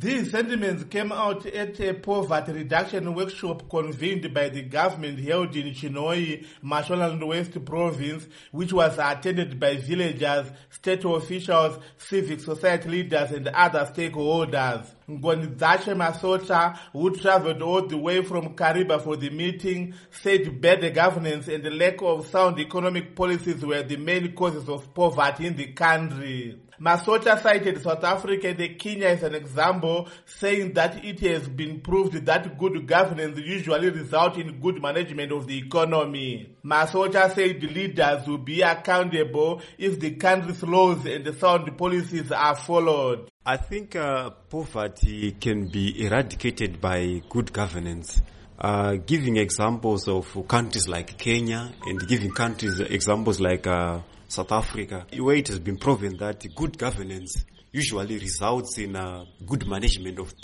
These sentiments came out at a poverty reduction workshop convened by the government held in Chinhoyi, Mashonaland West Province, which was attended by villagers, state officials, civic society leaders and other stakeholders. Ngonidzache Masota, who traveled all the way from Kariba for the meeting, said bad governance and the lack of sound economic policies were the main causes of poverty in the country. Masota cited South Africa and Kenya as an example, saying that it has been proved that good governance usually results in good management of the economy. Masota said the leaders will be accountable if the country's laws and the sound policies are followed. I think poverty can be eradicated by good governance. Giving examples of countries like Kenya and giving countries examples like South Africa, where it has been proven that good governance usually results in good management of.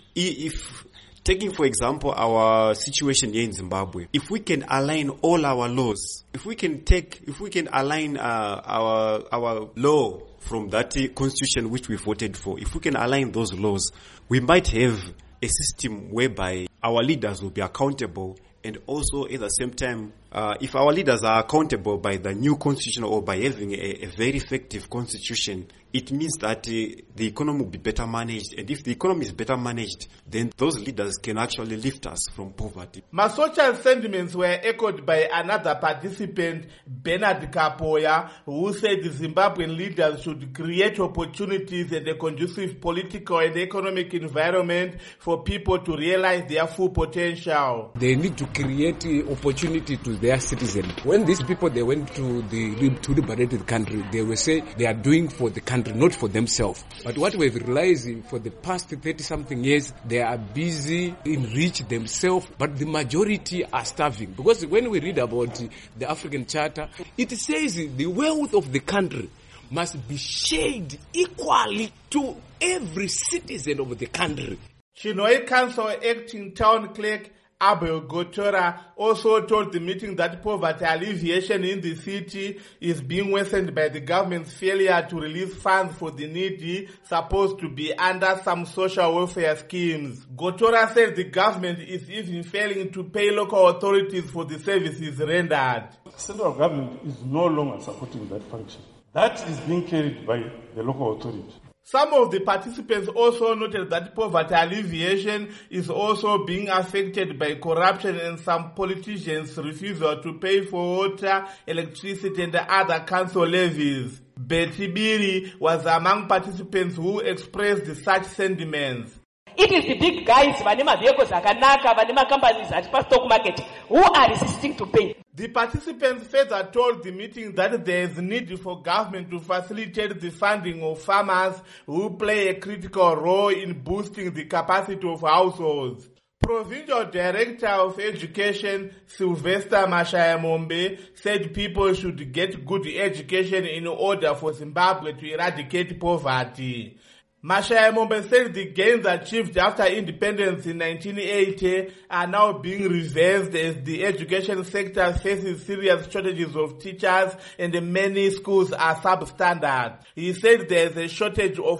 If taking for example our situation here in Zimbabwe, if we can align all our laws, if we can align our law from that constitution which we voted for, if we can align those laws, we might have a system whereby our leaders will be accountable, and also at the same time, if our leaders are accountable by the new constitution or by having a very effective constitution, it means that the economy will be better managed. And if the economy is better managed, then those leaders can actually lift us from poverty. Masocha's sentiments were echoed by another participant, Bernard Kapoya, who said the Zimbabwean leaders should create opportunities and a conducive political and economic environment for people to realize their full potential. They need to create opportunity to their citizens. When these people, they went to liberate the country, they will say they are doing for the country, not for themselves. But what we've realized for the past 30-something years, they are busy enrich themselves, but the majority are starving. Because when we read about the African Charter, it says the wealth of the country must be shared equally to every citizen of the country. Chinhoyi Council acting town clerk Abel Gotora also told the meeting that poverty alleviation in the city is being worsened by the government's failure to release funds for the needy supposed to be under some social welfare schemes. Gotora said the government is even failing to pay local authorities for the services rendered. The central government is no longer supporting that function. That is being carried by the local authority. Some of the participants also noted that poverty alleviation is also being affected by corruption and some politicians' refusal to pay for water, electricity and other council levies. Betty Biri was among participants who expressed such sentiments. It is the big guys, Vanima vehicles, Akanaka, Vanima companies at stock market who are resisting to pay. The participants further told the meeting that there is need for government to facilitate the funding of farmers who play a critical role in boosting the capacity of households. Provincial Director of Education, Sylvester Mashayamombe, said people should get good education in order for Zimbabwe to eradicate poverty. Mashayamombe said the gains achieved after independence in 1980 are now being reversed as the education sector faces serious shortages of teachers and many schools are substandard. He said there is a shortage of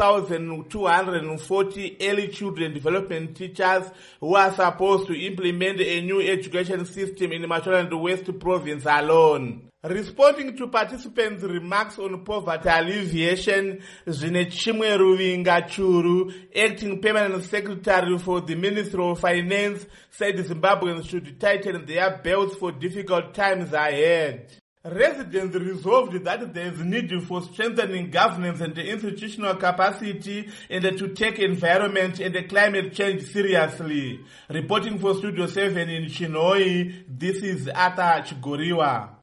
1,240 early children development teachers who are supposed to implement a new education system in Mashonaland West Province alone. Responding to participants' remarks on poverty alleviation, Zinechimwe Ruvinga Churu, acting permanent secretary for the Ministry of Finance, said Zimbabweans should tighten their belts for difficult times ahead. Residents resolved that there is need for strengthening governance and institutional capacity and to take environment and climate change seriously. Reporting for Studio 7 in Chinhoyi, this is Ata Chigoriwa.